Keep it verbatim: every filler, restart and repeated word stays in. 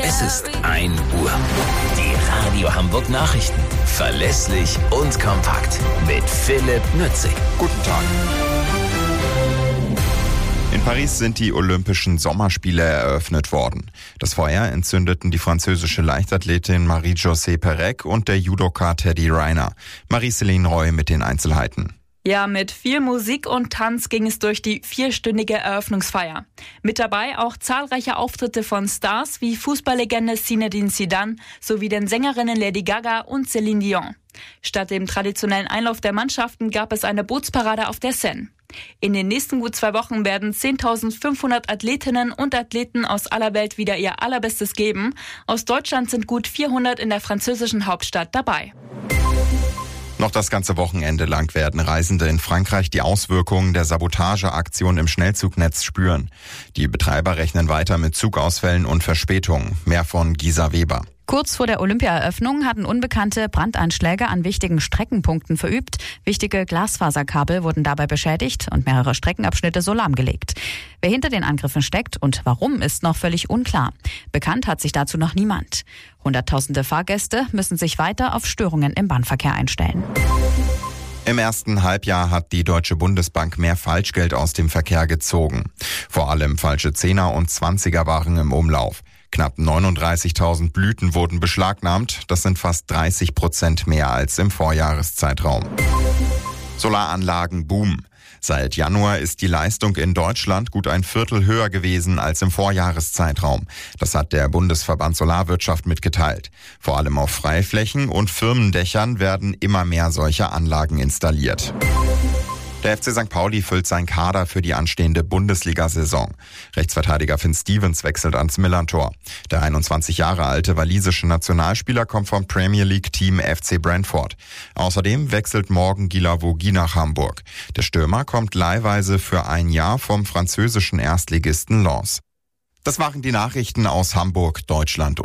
Es ist ein Uhr. Die Radio Hamburg Nachrichten. Verlässlich und kompakt. Mit Philipp Nützig. Guten Tag. In Paris sind die Olympischen Sommerspiele eröffnet worden. Das Feuer entzündeten die französische Leichtathletin Marie-Josée Pérec und der Judoka Teddy Riner. Marie-Céline Roy mit den Einzelheiten. Ja, mit viel Musik und Tanz ging es durch die vierstündige Eröffnungsfeier. Mit dabei auch zahlreiche Auftritte von Stars wie Fußballlegende Zinedine Zidane sowie den Sängerinnen Lady Gaga und Céline Dion. Statt dem traditionellen Einlauf der Mannschaften gab es eine Bootsparade auf der Seine. In den nächsten gut zwei Wochen werden zehntausendfünfhundert Athletinnen und Athleten aus aller Welt wieder ihr Allerbestes geben. Aus Deutschland sind gut vierhundert in der französischen Hauptstadt dabei. Noch das ganze Wochenende lang werden Reisende in Frankreich die Auswirkungen der Sabotageaktion im Schnellzugnetz spüren. Die Betreiber rechnen weiter mit Zugausfällen und Verspätungen. Mehr von Gisa Weber. Kurz vor der Olympiaeröffnung hatten Unbekannte Brandanschläge an wichtigen Streckenpunkten verübt. Wichtige Glasfaserkabel wurden dabei beschädigt und mehrere Streckenabschnitte so lahmgelegt. Wer hinter den Angriffen steckt und warum, ist noch völlig unklar. Bekannt hat sich dazu noch niemand. Hunderttausende Fahrgäste müssen sich weiter auf Störungen im Bahnverkehr einstellen. Im ersten Halbjahr hat die Deutsche Bundesbank mehr Falschgeld aus dem Verkehr gezogen. Vor allem falsche Zehner und Zwanziger waren im Umlauf. Knapp neununddreißigtausend Blüten wurden beschlagnahmt. Das sind fast dreißig Prozent mehr als im Vorjahreszeitraum. Solaranlagen boomen. Seit Januar ist die Leistung in Deutschland gut ein Viertel höher gewesen als im Vorjahreszeitraum. Das hat der Bundesverband Solarwirtschaft mitgeteilt. Vor allem auf Freiflächen und Firmendächern werden immer mehr solcher Anlagen installiert. Der F C Sankt Pauli füllt seinen Kader für die anstehende Bundesliga-Saison. Rechtsverteidiger Finn Stevens wechselt ans Millerntor. Der einundzwanzig Jahre alte walisische Nationalspieler kommt vom Premier League-Team F C Brentford. Außerdem wechselt Morgan Guilavogui nach Hamburg. Der Stürmer kommt leihweise für ein Jahr vom französischen Erstligisten Lens. Das waren die Nachrichten aus Hamburg, Deutschland